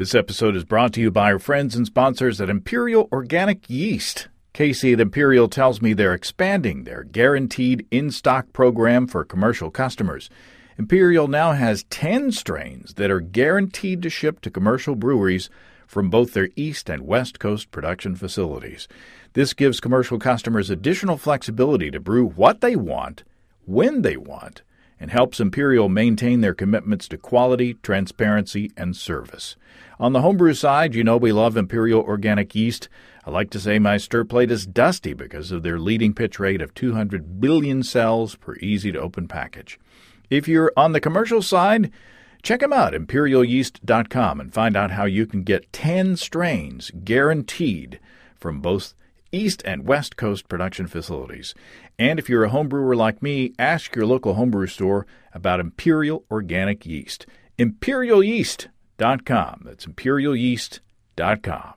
This episode is brought to you by our friends and sponsors at Imperial Organic Yeast. Casey at Imperial tells me they're expanding their guaranteed in-stock program for commercial customers. Imperial now has 10 strains that are guaranteed to ship to commercial breweries from both their East and West Coast production facilities. This gives commercial customers additional flexibility to brew what they want, when they want, and helps Imperial maintain their commitments to quality, transparency, and service. On the homebrew side, you know we love Imperial Organic Yeast. I like to say my stir plate is dusty because of their leading pitch rate of 200 billion cells per easy-to-open package. If you're on the commercial side, check them out, imperialyeast.com, and find out how you can get 10 strains guaranteed from both East and West Coast production facilities. And if you're a homebrewer like me, ask your local homebrew store about Imperial Organic Yeast. imperialyeast.com. That's imperialyeast.com.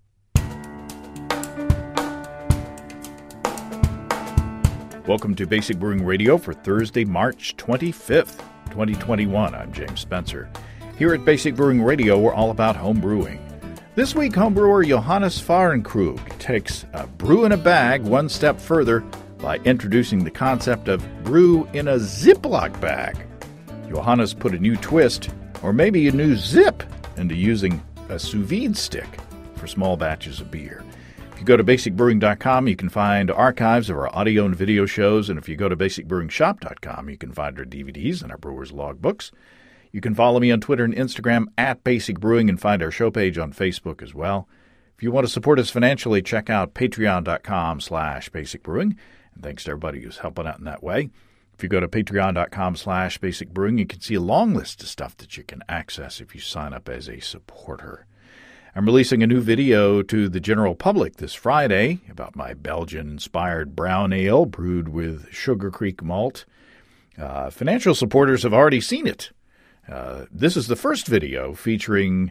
Welcome to Basic Brewing Radio for Thursday, March 25th, 2021. I'm James Spencer. Here at Basic Brewing Radio, we're all about home brewing. This week, homebrewer Johannes Fahrenkrug takes a brew in a bag one step further by introducing the concept of brew in a Ziploc bag. Johannes put a new twist, or maybe a new zip, into using a sous vide stick for small batches of beer. If you go to basicbrewing.com, you can find archives of our audio and video shows, and if you go to basicbrewingshop.com, you can find our DVDs and our brewer's logbooks. You can follow me on Twitter and Instagram at Basic Brewing and find our show page on Facebook as well. If you want to support us financially, check out patreon.com/basicbrewing. And thanks to everybody who's helping out in that way. If you go to patreon.com/basicbrewing, you can see a long list of stuff that you can access if you sign up as a supporter. I'm releasing a new video to the general public this Friday about my Belgian-inspired brown ale brewed with Sugar Creek malt. Financial supporters have already seen it. This is the first video featuring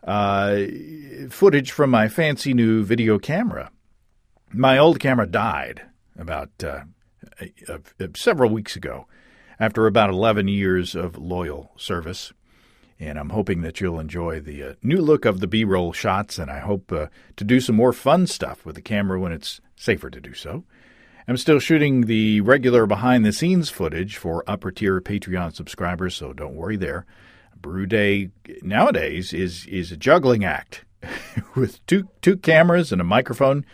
footage from my fancy new video camera. My old camera died about several weeks ago after about 11 years of loyal service. And I'm hoping that you'll enjoy the new look of the B-roll shots, and I hope to do some more fun stuff with the camera when it's safer to do so. I'm still shooting the regular behind-the-scenes footage for upper-tier Patreon subscribers, so don't worry there. Brew Day nowadays is a juggling act with two cameras and a microphone,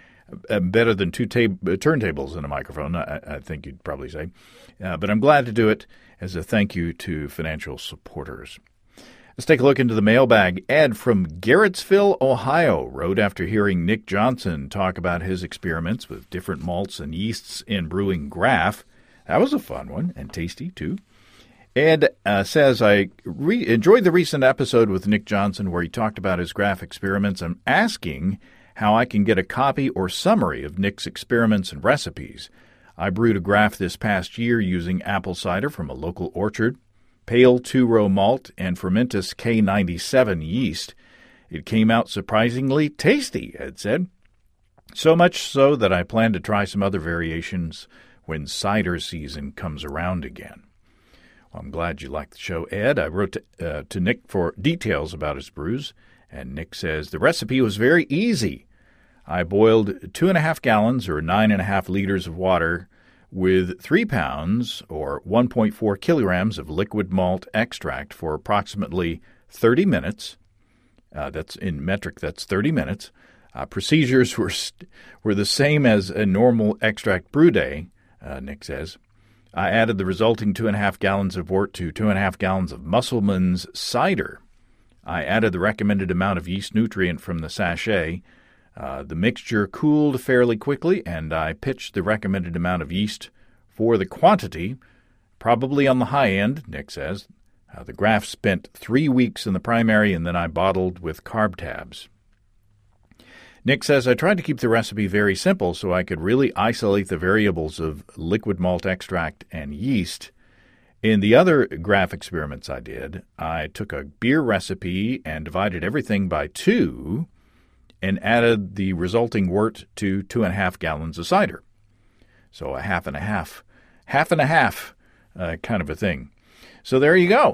better than two turntables and a microphone, I think you'd probably say. But I'm glad to do it as a thank you to financial supporters. Let's take a look into the mailbag. Ed from Garrettsville, Ohio, wrote after hearing Nick Johnson talk about his experiments with different malts and yeasts in brewing Graf. That was a fun one, and tasty, too. Ed says, I enjoyed the recent episode with Nick Johnson where he talked about his Graf experiments. I'm asking how I can get a copy or summary of Nick's experiments and recipes. I brewed a Graf this past year using apple cider from a local orchard, pale two-row malt, and Fermentus K97 yeast. It came out surprisingly tasty, Ed said. So much so that I plan to try some other variations when cider season comes around again. Well, I'm glad you liked the show, Ed. I wrote to Nick for details about his brews, and Nick says, the recipe was very easy. I boiled 2.5 gallons or 9.5 liters of water with 3 pounds or 1.4 kilograms of liquid malt extract for approximately 30 minutes. That's in metric, that's 30 minutes. Procedures were the same as a normal extract brew day, Nick says. I added the resulting 2.5 gallons of wort to 2.5 gallons of Musselman's cider. I added the recommended amount of yeast nutrient from the sachet. The mixture cooled fairly quickly, and I pitched the recommended amount of yeast for the quantity, probably on the high end, Nick says. The Graf spent 3 weeks in the primary, and then I bottled with carb tabs. Nick says, I tried to keep the recipe very simple so I could really isolate the variables of liquid malt extract and yeast. In the other Graf experiments I did, I took a beer recipe and divided everything by 2 and added the resulting wort to 2.5 gallons of cider. So a half and a half kind of a thing. So there you go.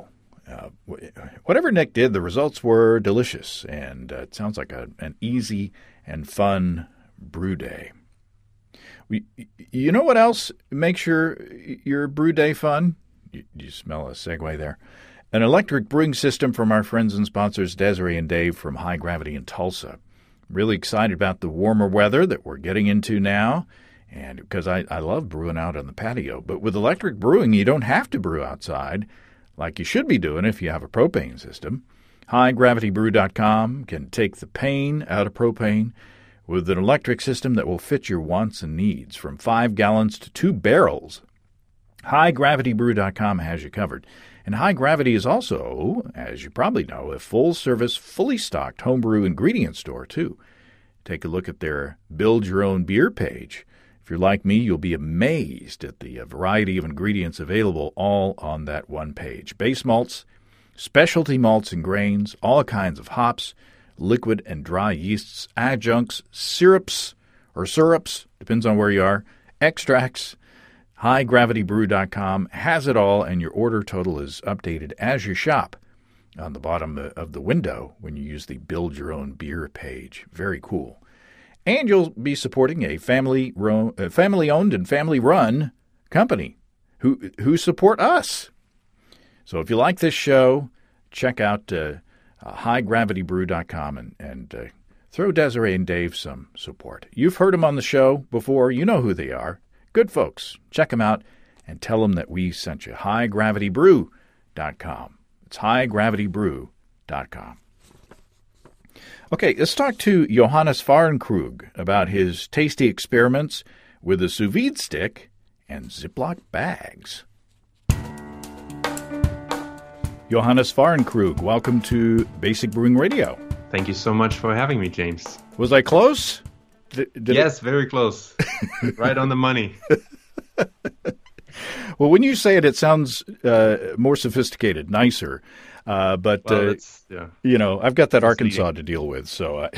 Whatever Nick did, the results were delicious, and it sounds like an easy and fun brew day. You know what else makes your brew day fun? You smell a segue there. An electric brewing system from our friends and sponsors Desiree and Dave from High Gravity in Tulsa. Really excited about the warmer weather that we're getting into now, and because I love brewing out on the patio. But with electric brewing, you don't have to brew outside like you should be doing if you have a propane system. HighGravityBrew.com can take the pain out of propane with an electric system that will fit your wants and needs from 5 gallons to 2 barrels. HighGravityBrew.com has you covered. And High Gravity is also, as you probably know, a full-service, fully stocked homebrew ingredient store, too. Take a look at their Build Your Own Beer page. If you're like me, you'll be amazed at the variety of ingredients available all on that one page. Base malts, specialty malts and grains, all kinds of hops, liquid and dry yeasts, adjuncts, syrups, depends on where you are, extracts. HighGravityBrew.com has it all, and your order total is updated as you shop on the bottom of the window when you use the Build Your Own Beer page. Very cool. And you'll be supporting a family-owned and family-run company who support us. So if you like this show, check out HighGravityBrew.com and throw Desiree and Dave some support. You've heard them on the show before. You know who they are. Good folks. Check them out and tell them that we sent you. HighGravityBrew.com. It's HighGravityBrew.com. Okay, let's talk to Johannes Fahrenkrug about his tasty experiments with a sous vide stick and Ziploc bags. Johannes Fahrenkrug, welcome to Basic Brewing Radio. Thank you so much for having me, James. Was I close? Yes, very close. Right on the money. Well, when you say it, it sounds more sophisticated, nicer. But, well, I've got that Arkansas to deal with. So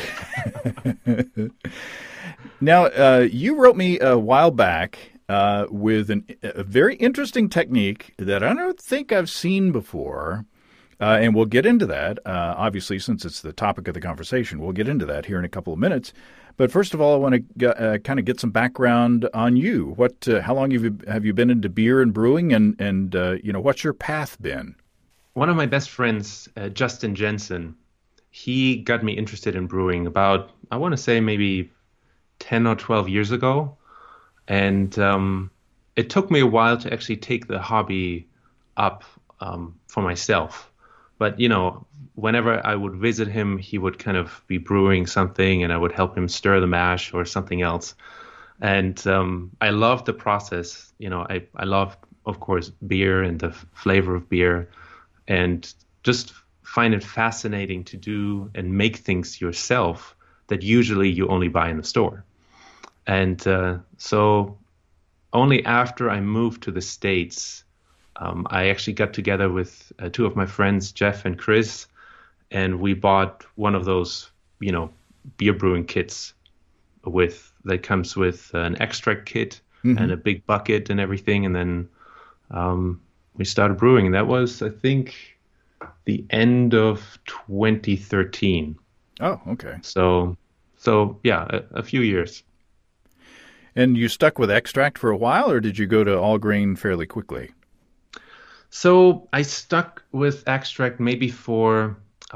Now, you wrote me a while back with a very interesting technique that I don't think I've seen before. And we'll get into that, obviously, since it's the topic of the conversation. We'll get into that here in a couple of minutes. But first of all, I want to kind of get some background on you. How long have you been into beer and brewing, and what's your path been? One of my best friends, Justin Jensen, he got me interested in brewing about, I want to say maybe 10 or 12 years ago. And it took me a while to actually take the hobby up for myself. But, whenever I would visit him, he would kind of be brewing something and I would help him stir the mash or something else. And I loved the process. I love, of course, beer and the flavor of beer, and just find it fascinating to do and make things yourself that usually you only buy in the store. And so only after I moved to the States, I actually got together with two of my friends, Jeff and Chris, and we bought one of those, beer brewing kits that comes with an extract kit and a big bucket and everything. And then we started brewing. And that was, I think, the end of 2013. Oh, okay. So yeah, a few years. And you stuck with extract for a while, or did you go to all grain fairly quickly? So I stuck with extract maybe for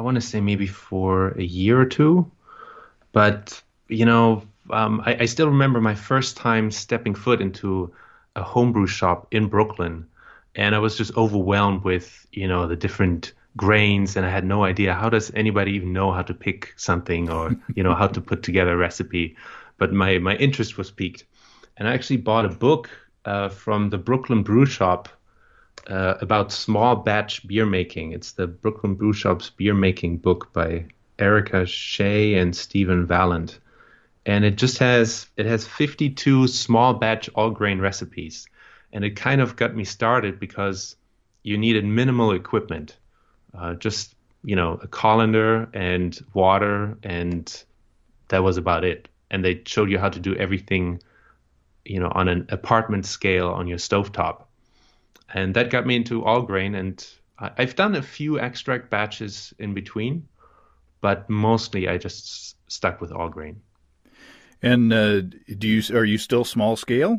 a year or two. But, I still remember my first time stepping foot into a homebrew shop in Brooklyn. And I was just overwhelmed with, the different grains. And I had no idea, how does anybody even know how to pick something or, how to put together a recipe. But my interest was piqued. And I actually bought a book from the Brooklyn Brew Shop about small batch beer making. It's the Brooklyn Brew Shop's beer making book by Erica Shea and Stephen Valland. And it has 52 small batch all grain recipes. And it kind of got me started because you needed minimal equipment, just, a colander and water, and that was about it. And they showed you how to do everything, on an apartment scale on your stovetop. And that got me into all grain, and I've done a few extract batches in between, but mostly I just stuck with all grain. And are you still small scale?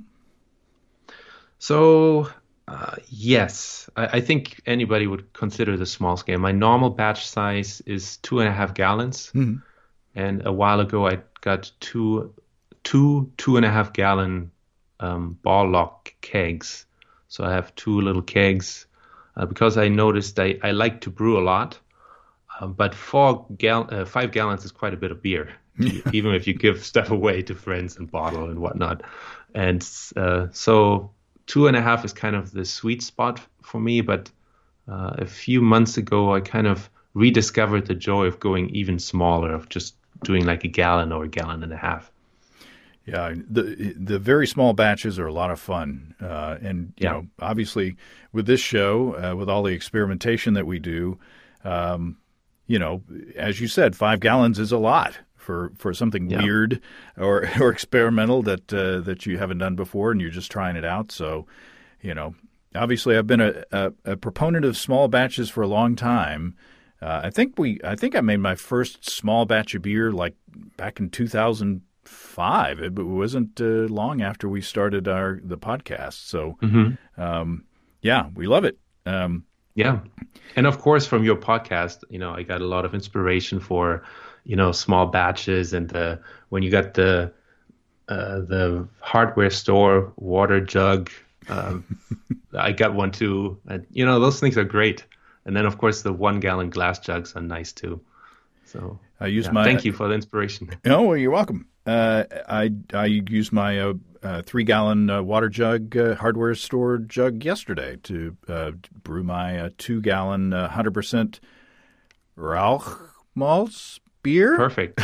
So, yes, I think anybody would consider this small scale. My normal batch size is 2.5 gallons. Mm-hmm. And a while ago, I got two 2.5 gallon ball lock kegs. So I have two little kegs because I noticed I like to brew a lot. But 5 gallons is quite a bit of beer, even if you give stuff away to friends and bottle and whatnot. And so 2.5 is kind of the sweet spot for me. But a few months ago, I kind of rediscovered the joy of going even smaller, of just doing like a gallon or a gallon and a half. Yeah, the very small batches are a lot of fun, and you know, obviously with this show, with all the experimentation that we do, you know, as you said, 5 gallons is a lot for something weird or experimental that you haven't done before, and you're just trying it out. So, you know, obviously I've been a proponent of small batches for a long time. I think I made my first small batch of beer like back in 2005. It wasn't long after we started the podcast. So, yeah, we love it. Yeah. And of course, from your podcast, you know, I got a lot of inspiration for, you know, small batches and when you got the hardware store water jug, I got one too. And, you know, those things are great. And then, of course, the 1 gallon glass jugs are nice too. So thank you for the inspiration. Oh, well, you're welcome. I used my 3 gallon water jug, hardware store jug yesterday to brew my 2 gallon 100% Rauch malts beer. Perfect.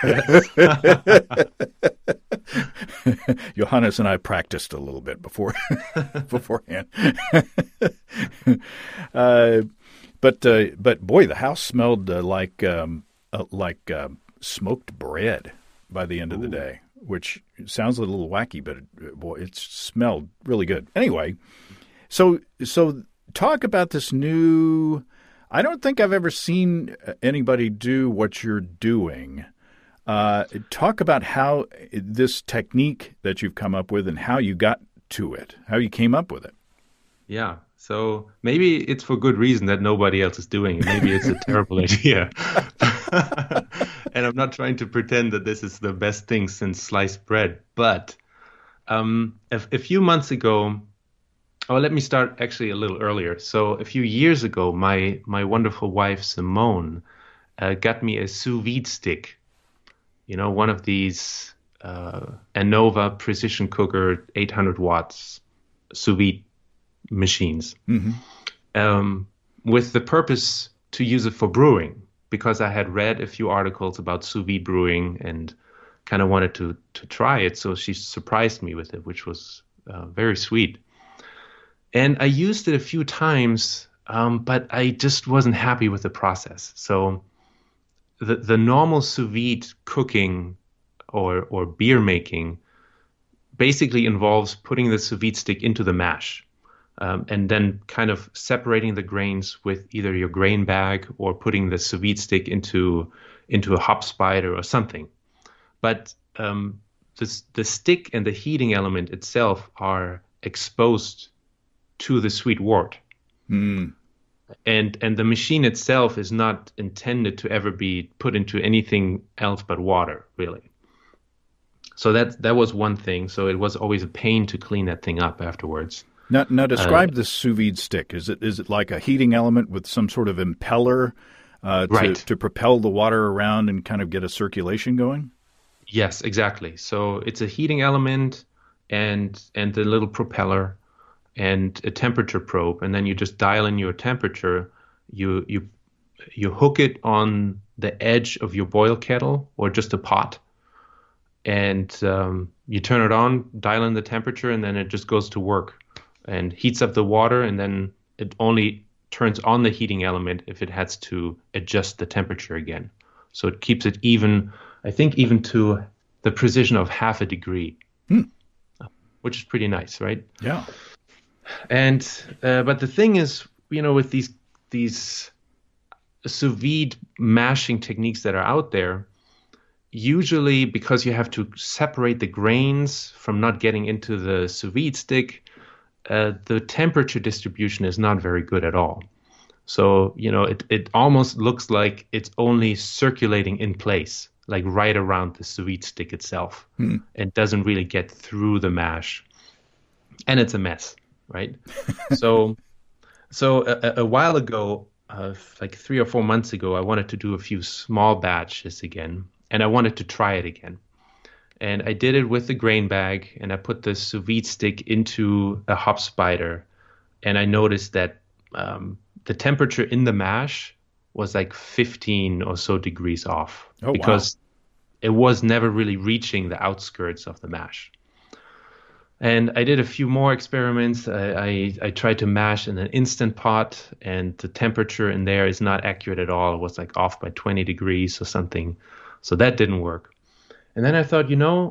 Johannes and I practiced a little bit beforehand. But boy, the house smelled like smoked bread by the end of the day, which sounds a little wacky, but it smelled really good. Anyway, so talk about this new. I don't think I've ever seen anybody do what you're doing. Talk about how this technique that you've come up with and how you got to it, how you came up with it. Yeah. So maybe it's for good reason that nobody else is doing it. Maybe it's a terrible idea. And I'm not trying to pretend that this is the best thing since sliced bread. But a few months ago, let me start actually a little earlier. So a few years ago, my wonderful wife, Simone, got me a sous vide stick. You know, one of these Anova precision cooker 800 watts sous vide machines, with the purpose to use it for brewing, because I had read a few articles about sous vide brewing and kind of wanted to try it. So she surprised me with it, which was very sweet. And I used it a few times, but I just wasn't happy with the process. So the normal sous vide cooking or beer making basically involves putting the sous vide stick into the mash. And then kind of separating the grains with either your grain bag or putting the sous vide stick into a hop spider or something. But the stick and the heating element itself are exposed to the sweet wort. And the machine itself is not intended to ever be put into anything else but water, really. So that was one thing. So it was always a pain to clean that thing up afterwards. Now describe the sous vide stick. Is it like a heating element with some sort of impeller to propel the water around and kind of get a circulation going? Yes, exactly. So it's a heating element and the little propeller and a temperature probe, and then you just dial in your temperature. You hook it on the edge of your boil kettle or just a pot, and you turn it on, dial in the temperature, and then it just goes to work and heats up the water, and then it only turns on the heating element if it has to adjust the temperature again. So it keeps it even, I think, even to the precision of half a degree, which is pretty nice, right? Yeah. And but the thing is, you know, with these these sous vide mashing techniques that are out there, usually because you have to separate the grains from not getting into the sous vide stick, the temperature distribution is not very good at all. So, it almost looks like it's only circulating in place, like right around the sous vide stick itself, and doesn't really get through the mash. And it's a mess, right? So a while ago, like 3 or 4 months ago, I wanted to do a few small batches again, and I wanted to try it again. And I did it with the grain bag, and I put the sous vide stick into a hop spider, and I noticed that the temperature in the mash was like 15 or so degrees off, because it was never really reaching the outskirts of the mash. And I did a few more experiments. I tried to mash in an Instant Pot, and the temperature in there is not accurate at all. It was like off by 20 degrees or something. So that didn't work. And then I thought,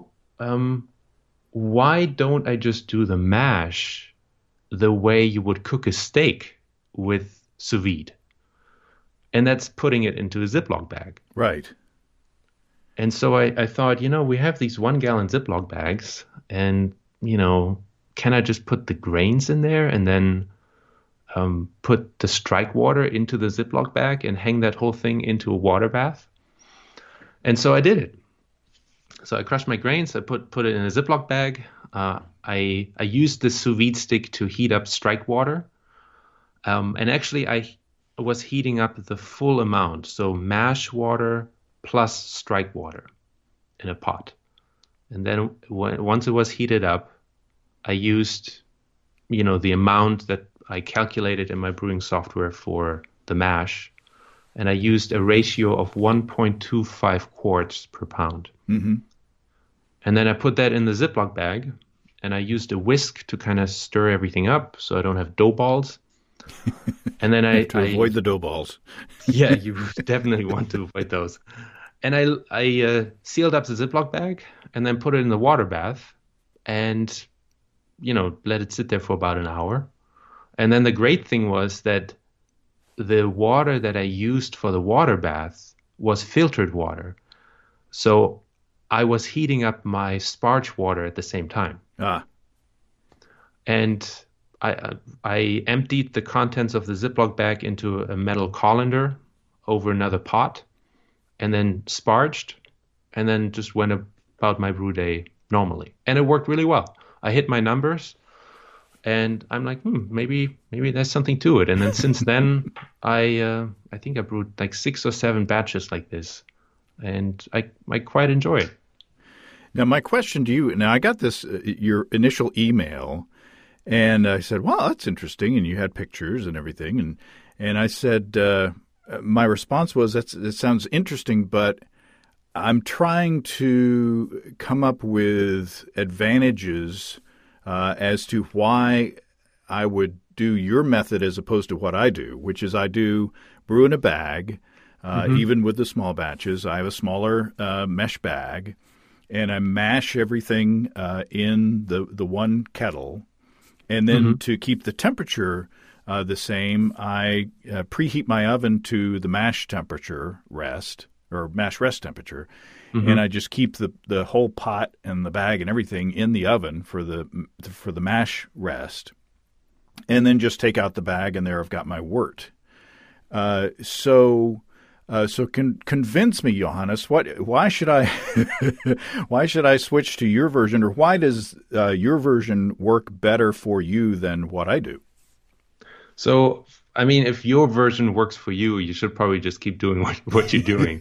why don't I just do the mash the way you would cook a steak with sous vide? And that's putting it into a Ziploc bag. Right. And so I thought, we have these 1 gallon Ziploc bags, and, can I just put the grains in there and then put the strike water into the Ziploc bag and hang that whole thing into a water bath? And so I did it. So I crushed my grains. I put it in a Ziploc bag. I used the sous vide stick to heat up strike water. And actually, I was heating up the full amount. So mash water plus strike water in a pot. And then once it was heated up, I used, the amount that I calculated in my brewing software for the mash. And I used a ratio of 1.25 quarts per pound. Mm-hmm. And then I put that in the Ziploc bag, and I used a whisk to kind of stir everything up so I don't have dough balls. And then I avoid the dough balls. Yeah, you definitely want to avoid those. And I sealed up the Ziploc bag and then put it in the water bath and, let it sit there for about an hour. And then the great thing was that the water that I used for the water bath was filtered water. So I was heating up my sparge water at the same time. And I emptied the contents of the Ziploc bag into a metal colander over another pot, and then sparged, and then just went about my brew day normally. And it worked really well. I hit my numbers, and I'm like, maybe there's something to it. And then since then, I think I brewed like 6 or 7 batches like this, and I quite enjoy it. Now, my question to you, I got this, your initial email, and I said, well, that's interesting, and you had pictures and everything, and I said, my response was, it sounds interesting, but I'm trying to come up with advantages as to why I would do your method as opposed to what I do, which is I do brew in a bag, even with the small batches. I have a smaller mesh bag, and I mash everything in the one kettle. And then to keep the temperature the same, I preheat my oven to the mash temperature rest, or mash rest temperature, and I just keep the whole pot and the bag and everything in the oven for the mash rest, and then just take out the bag, and there I've got my wort. So convince me, Johannes. Why should I switch to your version, or why does your version work better for you than what I do? So, I mean, if your version works for you, you should probably just keep doing what you're doing.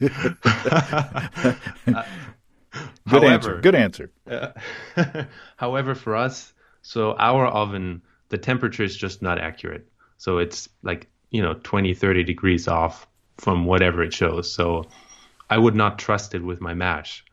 Good answer. However, for us, so our oven, the temperature is just not accurate. So it's like, 20, 30 degrees off from whatever it shows. So I would not trust it with my mash.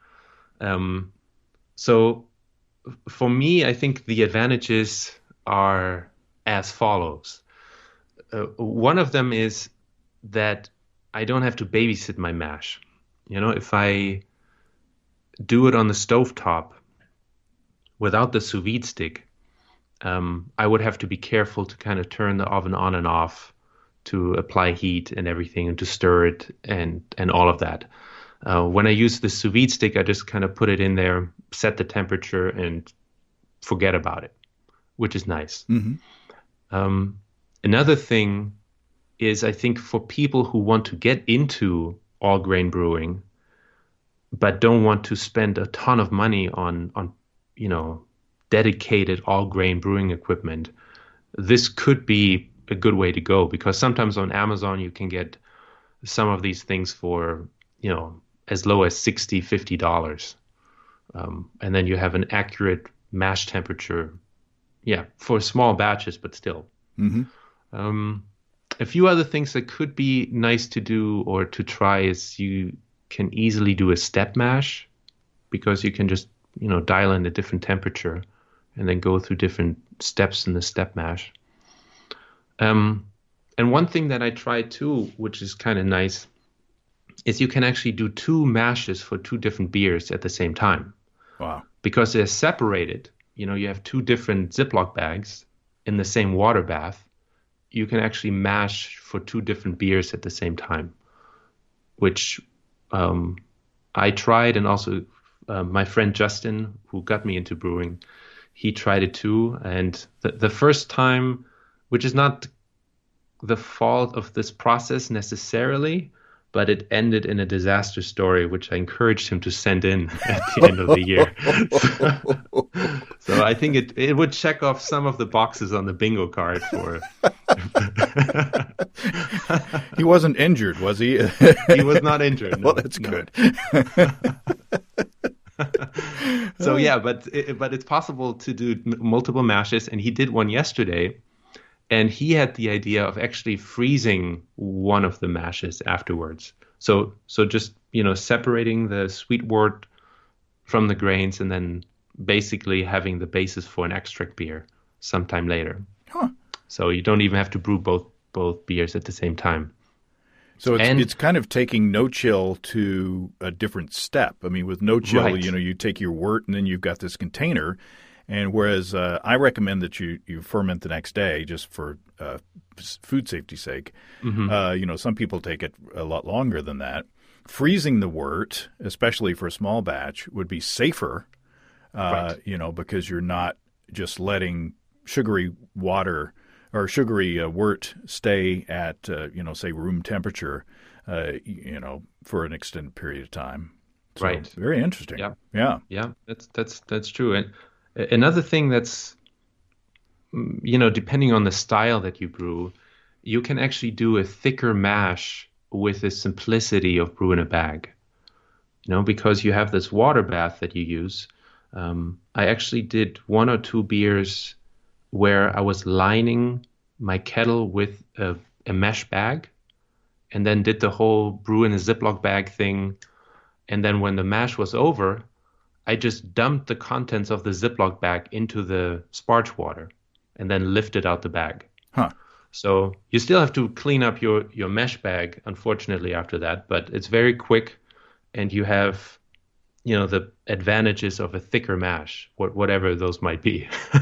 So for me, I think the advantages are as follows. One of them is that I don't have to babysit my mash. If I do it on the stovetop without the sous vide stick, I would have to be careful to kind of turn the oven on and off to apply heat and everything and to stir it and all of that. When I use the sous vide stick, I just kind of put it in there, set the temperature, and forget about it, which is nice. Another thing is, I think for people who want to get into all grain brewing, but don't want to spend a ton of money on dedicated all grain brewing equipment, this could be a good way to go, because sometimes on Amazon you can get some of these things for, as low as $60-$50. And then you have an accurate mash temperature, for small batches, but still. A few other things that could be nice to do or to try is you can easily do a step mash, because you can just, dial in a different temperature and then go through different steps in the step mash. And one thing that I tried too, which is kind of nice, is you can actually do 2 mashes for 2 different beers at the same time. Wow. Because they're separated. You have 2 different Ziploc bags in the same water bath. You can actually mash for 2 different beers at the same time, which I tried, and also my friend Justin, who got me into brewing, he tried it too. And the first time, which is not the fault of this process necessarily, but it ended in a disaster story, which I encouraged him to send in at the end of the year. So I think it would check off some of the boxes on the bingo card for. He wasn't injured, was he? He was not injured. No, well, that's good. So yeah, but it's possible to do multiple mashes, and he did one yesterday. And he had the idea of actually freezing one of the mashes afterwards. So just, separating the sweet wort from the grains, and then basically having the basis for an extract beer sometime later. Huh. So you don't even have to brew both beers at the same time. So it's kind of taking no chill to a different step. I mean, with no chill, right. You take your wort, and then you've got this container. And whereas I recommend that you ferment the next day, just for food safety's sake, some people take it a lot longer than that. Freezing the wort, especially for a small batch, would be safer, right. Because you're not just letting sugary water or sugary wort stay at, say, room temperature, for an extended period of time. So, right. Very interesting. Yeah. Yeah. That's true. And another thing that's, depending on the style that you brew, you can actually do a thicker mash with the simplicity of brew in a bag. Because you have this water bath that you use. I actually did 1 or 2 beers where I was lining my kettle with a mesh bag, and then did the whole brew in a Ziploc bag thing. And then when the mash was over, I just dumped the contents of the Ziploc bag into the sparge water and then lifted out the bag. Huh. So you still have to clean up your mesh bag, unfortunately, after that, but it's very quick, and you have, the advantages of a thicker mash, whatever those might be.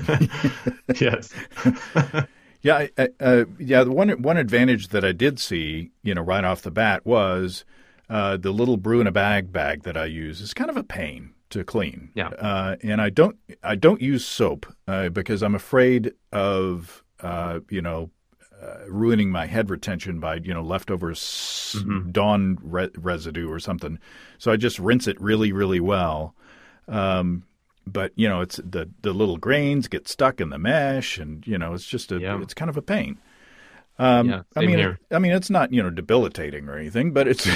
Yes. Yeah. The one advantage that I did see, right off the bat was the little brew in a bag that I use is kind of a pain to clean. Yeah. And I don't use soap because I'm afraid of ruining my head retention by leftover Dawn residue or something. So I just rinse it really, really well. But it's the little grains get stuck in the mesh, and it's just it's kind of a pain. Same here. It's not debilitating or anything, but it's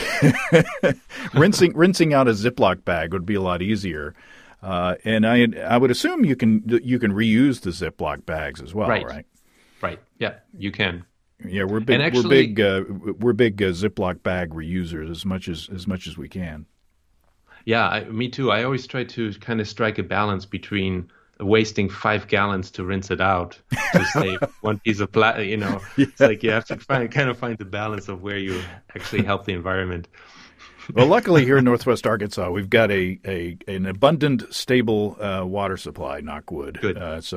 rinsing out a Ziploc bag would be a lot easier. And I would assume you can reuse the Ziploc bags as well, right? Right. Yeah, you can. Yeah, we're big. We're big Ziploc bag reusers as much as we can. Yeah, me too. I always try to kind of strike a balance between wasting 5 gallons to rinse it out to save one piece of plastic. It's like you have to find the balance of where you actually help the environment. Well, luckily here in Northwest Arkansas, we've got an abundant, stable water supply. Knock wood. Good.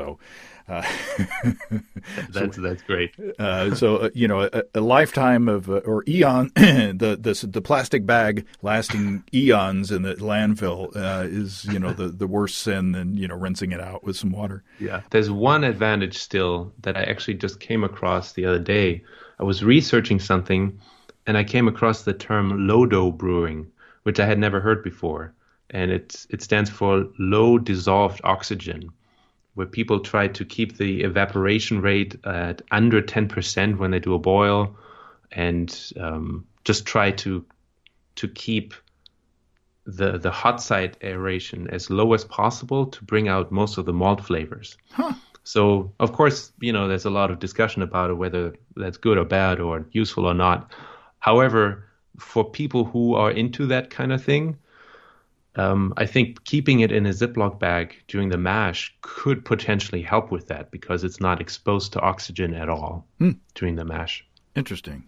That's great. A lifetime of or eon, the plastic bag lasting eons in the landfill is the worst sin than rinsing it out with some water. Yeah, there's one advantage still that I actually just came across the other day. I was researching something, and I came across the term LODO brewing, which I had never heard before, and it stands for low dissolved oxygen, where people try to keep the evaporation rate at under 10% when they do a boil, and just try to keep the hot side aeration as low as possible to bring out most of the malt flavors. Huh. So, of course, there's a lot of discussion about it, whether that's good or bad or useful or not. However, for people who are into that kind of thing, I think keeping it in a Ziploc bag during the mash could potentially help with that because it's not exposed to oxygen at all during the mash. Interesting.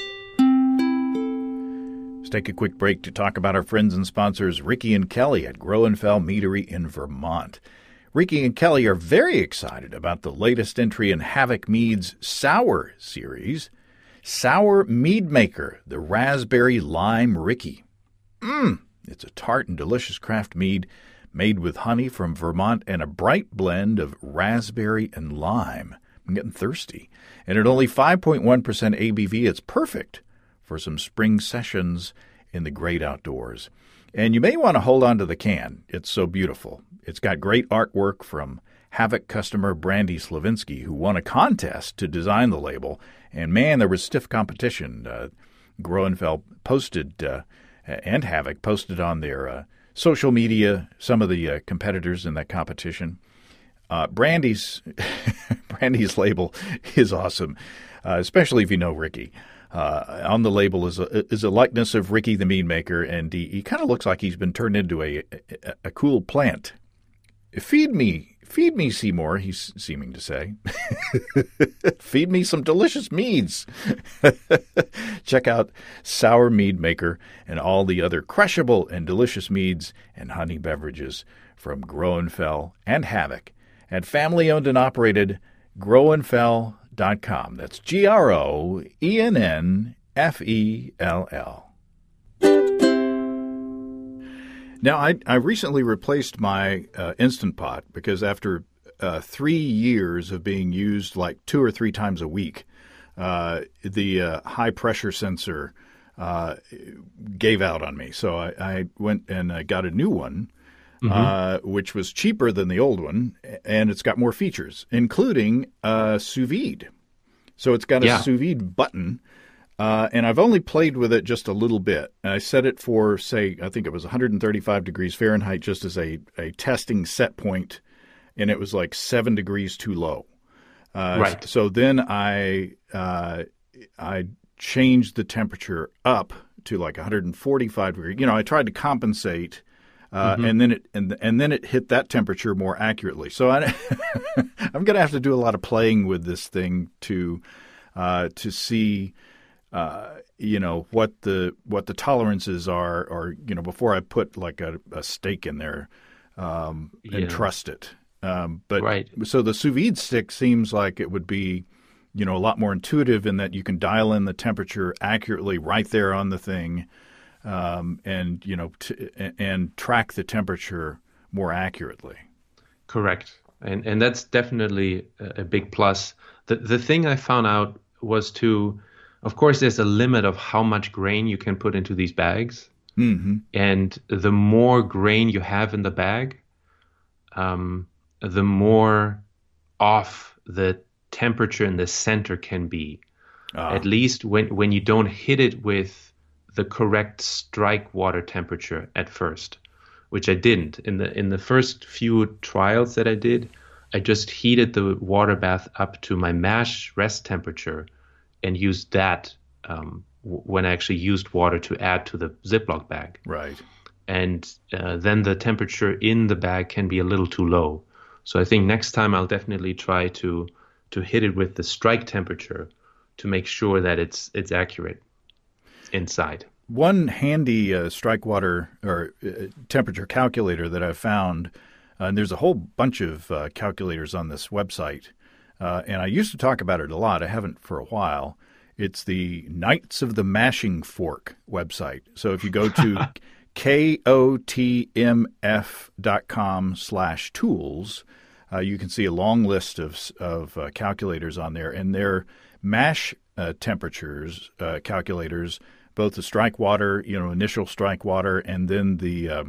Let's take a quick break to talk about our friends and sponsors, Ricky and Kelly at Groenfell Meadery in Vermont. Ricky and Kelly are very excited about the latest entry in Havoc Mead's Sour series, Sour Mead Maker, the Raspberry Lime Ricky. It's a tart and delicious craft mead made with honey from Vermont and a bright blend of raspberry and lime. I'm getting thirsty. And at only 5.1% ABV, it's perfect for some spring sessions in the great outdoors. And you may want to hold on to the can. It's so beautiful. It's got great artwork from Havoc customer Brandy Slavinsky, who won a contest to design the label. And man, there was stiff competition. Groenfell posted, and Havoc posted on their social media some of the competitors in that competition. Brandy's label is awesome, especially if you know Ricky. On the label is a likeness of Ricky the Mead Maker, and he kind of looks like he's been turned into a cool plant. Feed me, Seymour, he's seeming to say. Feed me some delicious meads. Check out Sour Mead Maker and all the other crushable and delicious meads and honey beverages from Groenfell and Havoc at family-owned and operated Groenfell.com. That's GROENNFELL. Now, I recently replaced my Instant Pot because after 3 years of being used like 2 or 3 times a week, the high-pressure sensor gave out on me. So I went and I got a new one, which was cheaper than the old one, and it's got more features, including sous vide. So it's got a sous vide button. And I've only played with it just a little bit. I set it for, say, I think it was 135 degrees Fahrenheit just as a testing set point, and it was like 7 degrees too low. Right. So then I changed the temperature up to like 145 degrees. I tried to compensate, and then it hit that temperature more accurately. So I'm going to have to do a lot of playing with this thing to see. What the tolerances are, or before I put like a steak in there and trust it. So the sous vide stick seems like it would be, a lot more intuitive in that you can dial in the temperature accurately right there on the thing, and track the temperature more accurately. Correct, and that's definitely a big plus. The thing I found out was of course, there's a limit of how much grain you can put into these bags. Mm-hmm. And the more grain you have in the bag, the more off the temperature in the center can be. At least when you don't hit it with the correct strike water temperature at first, which I didn't. In the first few trials that I did, I just heated the water bath up to my mash rest temperature and used that when I actually used water to add to the Ziploc bag. Right. And then the temperature in the bag can be a little too low. So I think next time I'll definitely try to hit it with the strike temperature to make sure that it's accurate inside. one handy strike water or temperature calculator that I've found, and there's a whole bunch of calculators on this website, and I used to talk about it a lot. I haven't for a while. It's the Knights of the Mashing Fork website. So if you go to kotmf.com/tools, you can see a long list of calculators on there, and they're mash temperatures calculators, both the strike water, initial strike water, and then the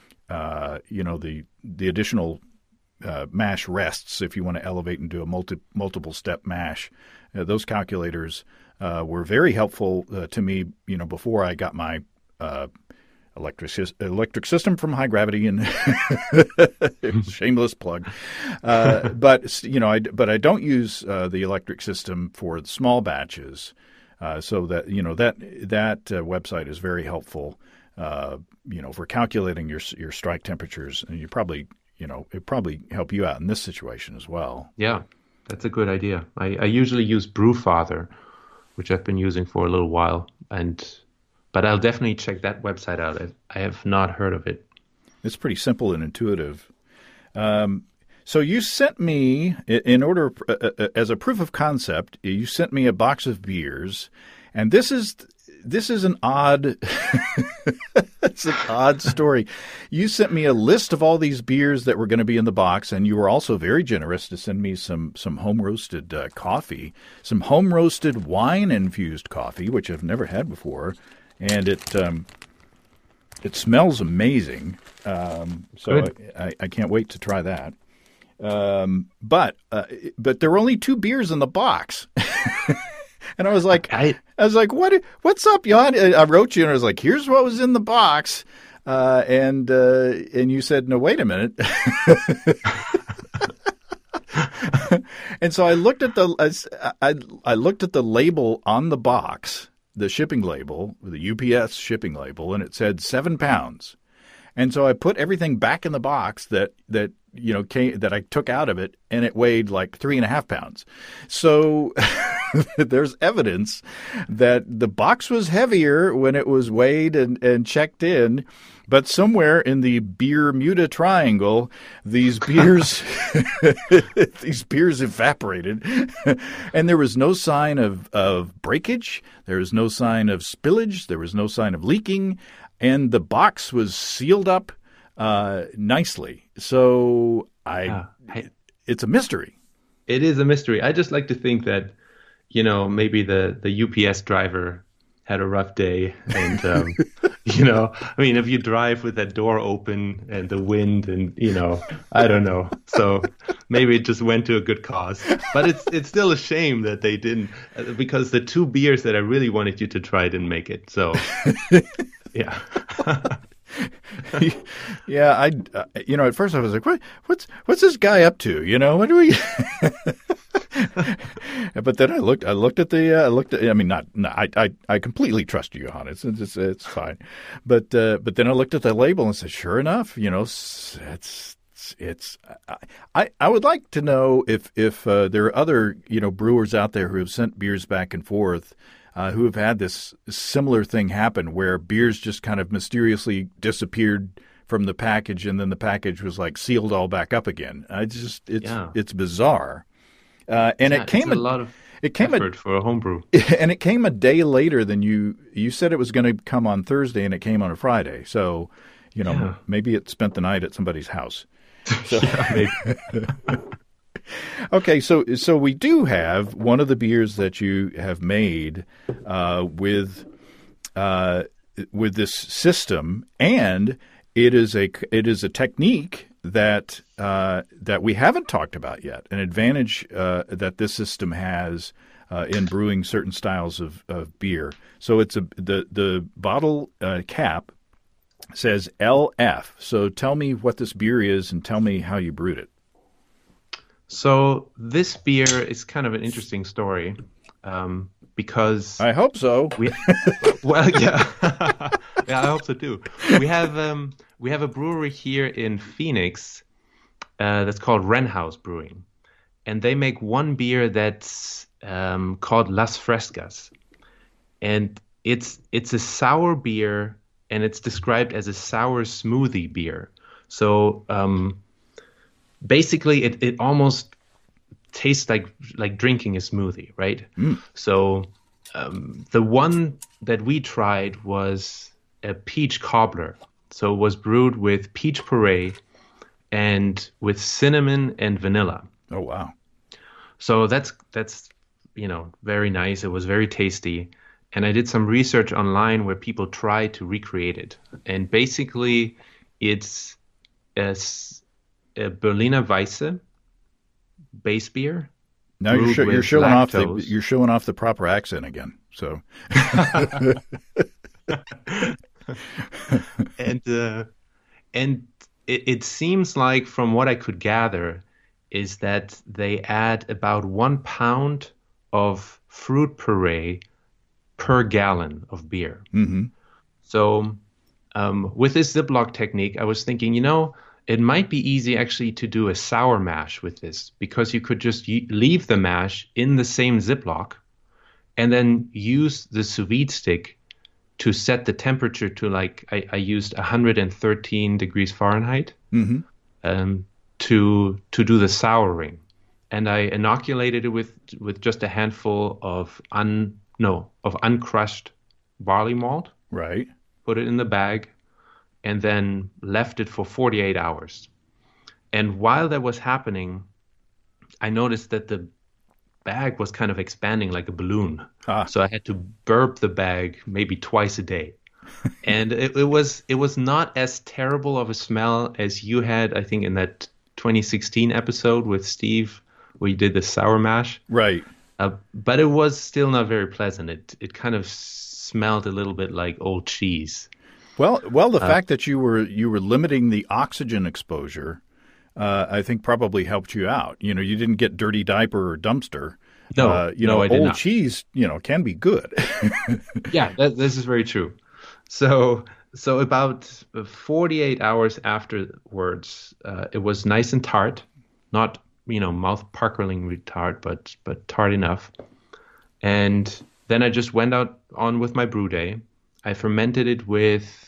additional mash rests if you want to elevate and do a multiple step mash. Those calculators were very helpful to me, before I got my electric system from High Gravity, and shameless plug. But I don't use the electric system for the small batches. So that that website is very helpful. For calculating your strike temperatures, and it probably help you out in this situation as well. Yeah, that's a good idea. I usually use Brewfather, which I've been using for a little while, but I'll definitely check that website out. I have not heard of it. It's pretty simple and intuitive. So you sent me, as a proof of concept, you sent me a box of beers, and this is an odd, it's an odd story. You sent me a list of all these beers that were going to be in the box, and you were also very generous to send me some home roasted coffee, some home roasted wine infused coffee, which I've never had before, and it smells amazing. So I can't wait to try that. But there were only 2 beers in the box. And I was like, what's up, Jan? I wrote you and I was like, here's what was in the box. And you said, no, wait a minute. And so I looked at the label on the box, the shipping label, the UPS shipping label, and it said 7 pounds. And so I put everything back in the box that I took out of it, and it weighed like 3.5 pounds. So there's evidence that the box was heavier when it was weighed and checked in, but somewhere in the Bermuda Triangle, these beers evaporated, and there was no sign of breakage. There was no sign of spillage. There was no sign of leaking. And the box was sealed up nicely. So it's a mystery. It is a mystery. I just like to think that, maybe the UPS driver had a rough day. And, if you drive with that door open and the wind and, I don't know. So maybe it just went to a good cause. But it's still a shame that they didn't, because the 2 beers that I really wanted you to try didn't make it. So... Yeah. Yeah, at first I was like, what's this guy up to? What do we? But then I completely trust you, Johan. It's fine. But then I looked at the label and said, sure enough, I would like to know if there are other, brewers out there who have sent beers back and forth, who have had this similar thing happen where beers just kind of mysteriously disappeared from the package, and then the package was like sealed all back up again. It's bizarre. It came a lot of effort for a homebrew. And it came a day later than you said it was going to come on Thursday, and it came on a Friday. So, maybe it spent the night at somebody's house. So, yeah, maybe. Okay, so we do have one of the beers that you have made with this system, and it is a technique that we haven't talked about yet. An advantage that this system has in brewing certain styles of beer. So it's the bottle cap says LF. So tell me what this beer is, and tell me how you brewed it. So this beer is kind of an interesting story because I hope so. Well, yeah, yeah, I hope so too. We have a brewery here in Phoenix that's called Wren House Brewing, and they make one beer that's called Las Frescas, and it's a sour beer, and it's described as a sour smoothie beer. So basically, it almost tastes like drinking a smoothie, right? So the one that we tried was a peach cobbler. So it was brewed with peach puree and with cinnamon and vanilla. Oh, wow. So that's very nice. It was very tasty. And I did some research online where people try to recreate it. And basically, it's a Berliner Weisse base beer. Now you're showing off the proper accent again. So and it seems like, from what I could gather, is that they add about 1 pound of fruit puree per gallon of beer. Mm-hmm. So with this Ziploc technique, I was thinking, it might be easy actually to do a sour mash with this, because you could just leave the mash in the same Ziploc and then use the sous vide stick to set the temperature to, like, I used 113 degrees Fahrenheit to do the souring. And I inoculated it with just a handful of uncrushed barley malt. Right. Put it in the bag, and then left it for 48 hours. And while that was happening, I noticed that the bag was kind of expanding like a balloon. So I had to burp the bag maybe twice a day. And it was not as terrible of a smell as you had, I think, in that 2016 episode with Steve, where you did the sour mash. Right. But it was still not very pleasant. It kind of smelled a little bit like old cheese. Well, the fact that you were limiting the oxygen exposure, I think probably helped you out. You didn't get dirty diaper or dumpster. No, I did old not. Cheese, can be good. Yeah, this is very true. So about 48 hours afterwards, it was nice and tart, not mouth puckering tart, but tart enough. And then I just went on with my brew day. I fermented it with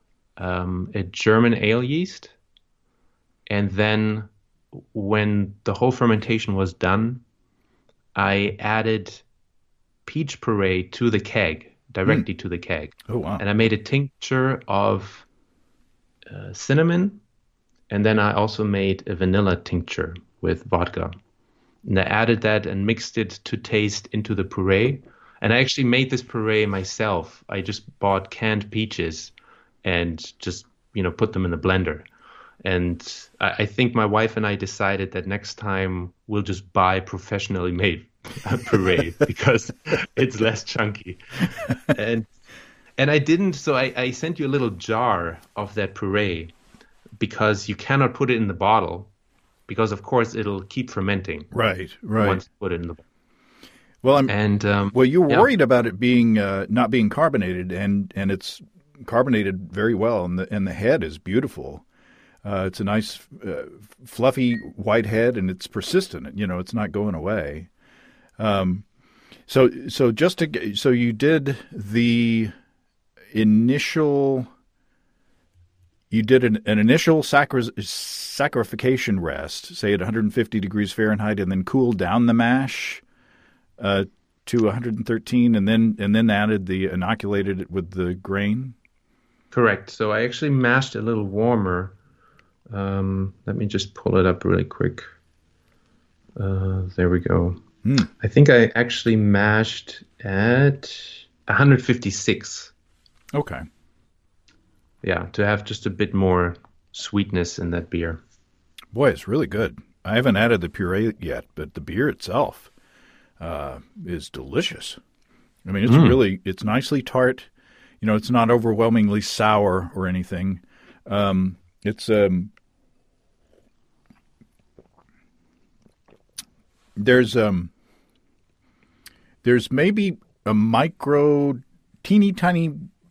a German ale yeast. And then when the whole fermentation was done, I added peach puree to the keg, directly to the keg. Oh, wow. And I made a tincture of cinnamon. And then I also made a vanilla tincture with vodka. And I added that and mixed it to taste into the puree. And I actually made this puree myself. I just bought canned peaches and just, put them in the blender. And I think my wife and I decided that next time we'll just buy professionally made puree because it's less chunky. And I didn't, so I sent you a little jar of that puree because you cannot put it in the bottle because, of course, it'll keep fermenting. Right. Once you put it in the bottle. Well, you were worried about it being not being carbonated, and it's carbonated very well, and the head is beautiful. It's a nice, fluffy white head, and it's persistent. It's not going away. So you did the initial. You did an initial saccharification rest, say at 150 degrees Fahrenheit, and then cooled down the mash to 113, and then inoculated it with the grain. Correct. So I actually mashed a little warmer. Let me just pull it up really quick. There we go. I think I actually mashed at 156. Okay. Yeah, to have just a bit more sweetness in that beer. Boy, it's really good. I haven't added the puree yet, but the beer itself is delicious. I mean, it's nicely tart. It's not overwhelmingly sour or anything. There's maybe a teeny tiny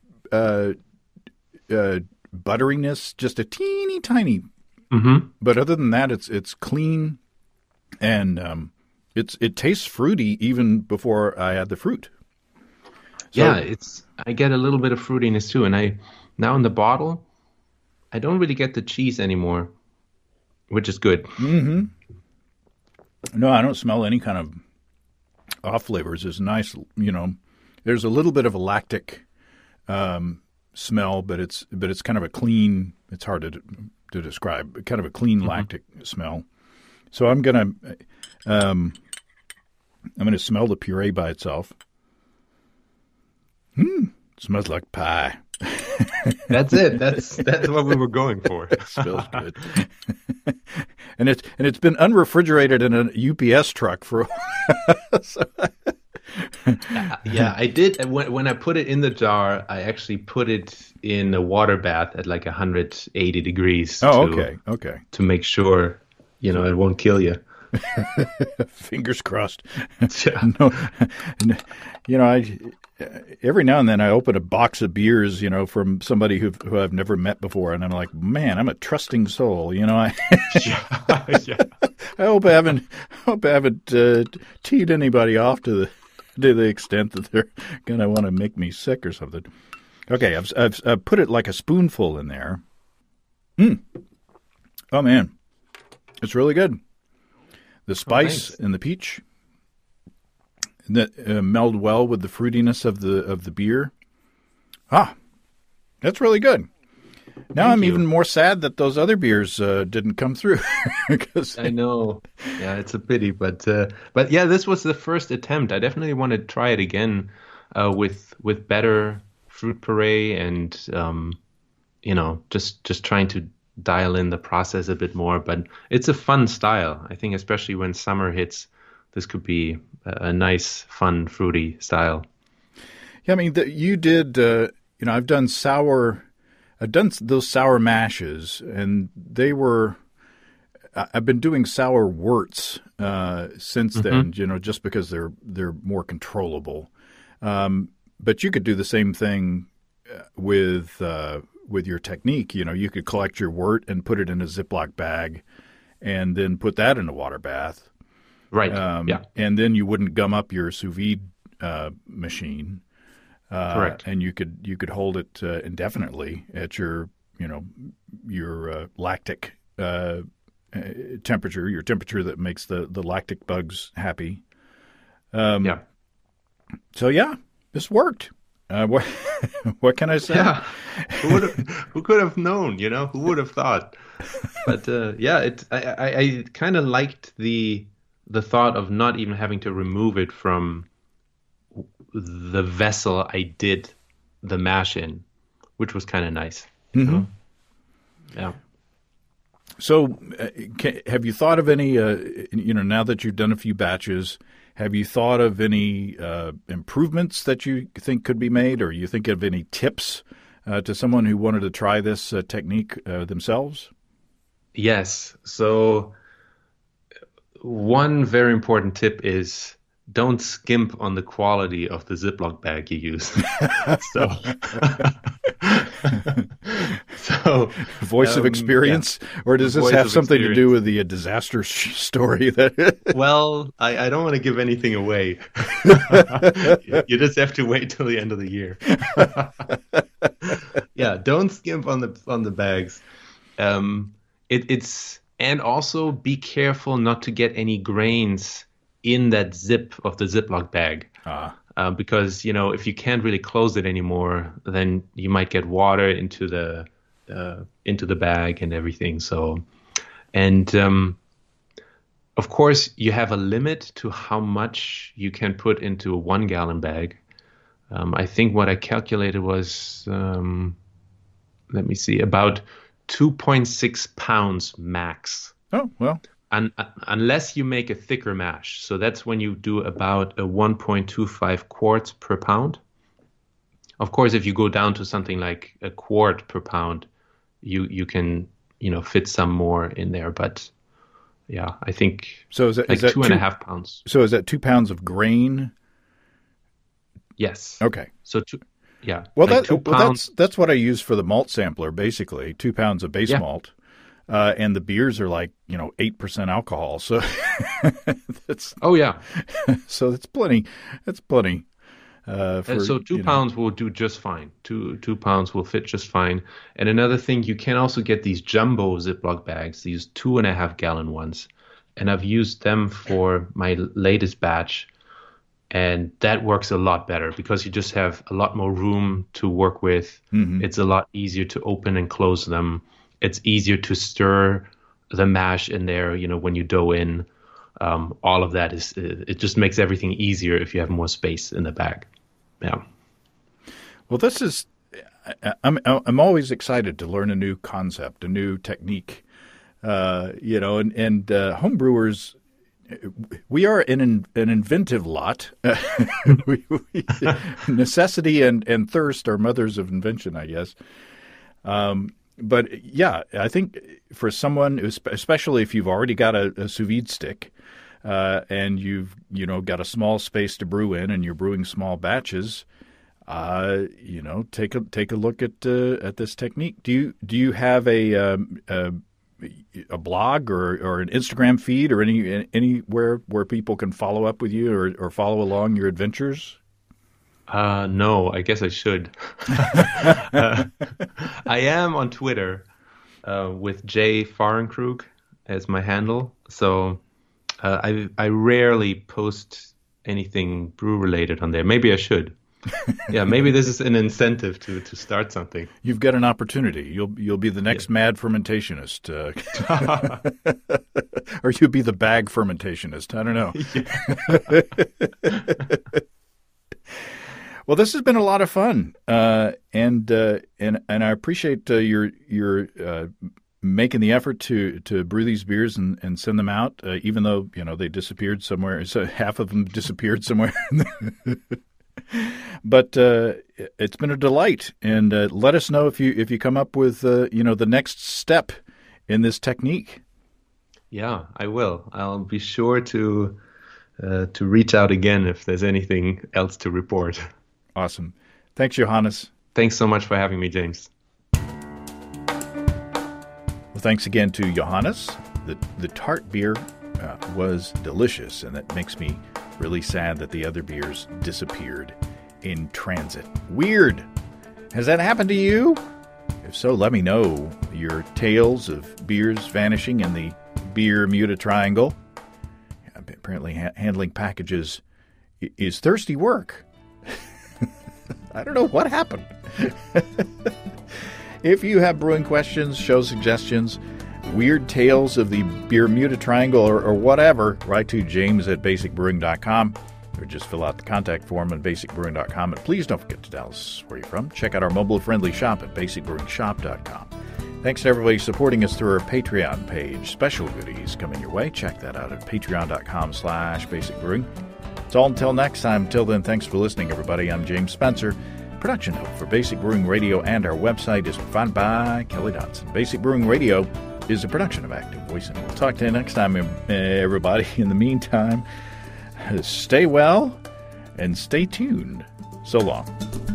butteriness, just a teeny tiny. Mm-hmm. But other than that, it's clean, and it tastes fruity even before I add the fruit. Yeah, I get a little bit of fruitiness too, and now in the bottle, I don't really get the cheese anymore, which is good. No, I don't smell any kind of off flavors. It's nice, There's a little bit of a lactic smell, but it's kind of a clean. It's hard to describe. Kind of a clean lactic smell. So I'm gonna smell the puree by itself. Smells like pie. That's it. That's what we were going for. It smells good. and it's been unrefrigerated in a UPS truck for a while. Yeah, I did. When I put it in the jar, I actually put it in a water bath at like 180 degrees. Okay. To make sure, it won't kill you. Fingers crossed. Yeah. No, every now and then I open a box of beers, from somebody who I've never met before, and I'm like, man, I'm a trusting soul. Yeah. I hope I haven't teed anybody off to the extent that they're gonna want to make me sick or something. Okay, I've put it like a spoonful in there. Oh man, it's really good. The spice and the peach that meld well with the fruitiness of the beer. That's really good. Now I'm even more sad that those other beers didn't come through. I know. Yeah, it's a pity, but yeah, this was the first attempt. I definitely want to try it again with better fruit puree and just trying to dial in the process a bit more. But it's a fun style. I think especially when summer hits, this could be a nice, fun, fruity style. Yeah, I mean, you did. I've done those sour mashes, and they were. I've been doing sour worts since then. Just because they're more controllable. But you could do the same thing with your technique. You could collect your wort and put it in a Ziploc bag, and then put that in a water bath. Right. Yeah. And then you wouldn't gum up your sous vide machine. Correct. And you could hold it indefinitely at your lactic temperature, your temperature that makes the lactic bugs happy. Yeah. So yeah, this worked. What can I say? Yeah. Who could have known? Who would have thought? But yeah, I kind of liked the thought of not even having to remove it from the vessel I did the mash in, which was kind of nice. Yeah. So, have you thought of any? Now that you've done a few batches, have you thought of any improvements that you think could be made, or you think of any tips to someone who wanted to try this technique themselves? Yes. So, one very important tip is don't skimp on the quality of the Ziploc bag you use. So, voice of experience, or does this have something to do with the disaster story? Well, I don't want to give anything away. You just have to wait till the end of the year. Yeah, don't skimp on the bags. And also be careful not to get any grains in that zip of the Ziploc bag. Because, if you can't really close it anymore, then you might get water into the bag and everything. So, and of course, you have a limit to how much you can put into a 1 gallon bag. I think what I calculated was, let me see, about 2.6 pounds max. Oh, well. Unless you make a thicker mash. So that's when you do about a 1.25 quarts per pound. Of course, if you go down to something like a quart per pound, you can, fit some more in there. But yeah, I think so. Is that 2.5 pounds? So is that 2 pounds of grain? Yes. Okay. So yeah. Well, like that's what I use for the malt sampler, basically 2 pounds of base malt. And the beers are like 8% alcohol, so oh yeah, so that's plenty. That's plenty. So 2 pounds will do just fine. 2 pounds will fit just fine. And another thing, you can also get these jumbo Ziploc bags, these 2.5 gallon ones. And I've used them for my latest batch. And that works a lot better because you just have a lot more room to work with. Mm-hmm. It's a lot easier to open and close them. It's easier to stir the mash in there, when you dough in. All of that it just makes everything easier if you have more space in the bag. Yeah. Well, I'm always excited to learn a new concept, a new technique. And homebrewers, we are an inventive lot. Necessity and thirst are mothers of invention, I guess. But yeah, I think for someone, especially if you've already got a sous vide stick, and you've got a small space to brew in, and you're brewing small batches, take a look at this technique. Do you have a blog or an Instagram feed or anywhere where people can follow up with you or follow along your adventures? No, I guess I should. I am on Twitter with Jay Fahrenkrug as my handle. So I rarely post anything brew related on there. Maybe I should. Yeah, maybe this is an incentive to start something. You've got an opportunity. You'll be the next mad fermentationist, or you'll be the bag fermentationist. I don't know. Well, this has been a lot of fun, and I appreciate your making the effort to brew these beers and send them out, even though they disappeared somewhere. So half of them disappeared somewhere. But it's been a delight, and let us know if you come up with the next step in this technique. Yeah, I will. I'll be sure to reach out again if there's anything else to report. Awesome. Thanks, Johannes. Thanks so much for having me, James. Well, thanks again to Johannes. The tart beer was delicious, and that makes me really sad that the other beers disappeared in transit. Weird. Has that happened to you? If so, let me know your tales of beers vanishing in the Bermuda Triangle. Apparently handling packages is thirsty work. I don't know what happened. If you have brewing questions, show suggestions, weird tales of the Bermuda Triangle or whatever, write to james@basicbrewing.com or just fill out the contact form at basicbrewing.com. And please don't forget to tell us where you're from. Check out our mobile-friendly shop at basicbrewingshop.com. Thanks to everybody supporting us through our Patreon page. Special goodies coming your way. Check that out at patreon.com/basicbrewing. It's all until next time. Until then, thanks for listening, everybody. I'm James Spencer. Production help for Basic Brewing Radio and our website is provided by Kelly Dodson. Basic Brewing Radio is a production of Active Voice, and we'll talk to you next time, everybody. In the meantime, stay well and stay tuned. So long.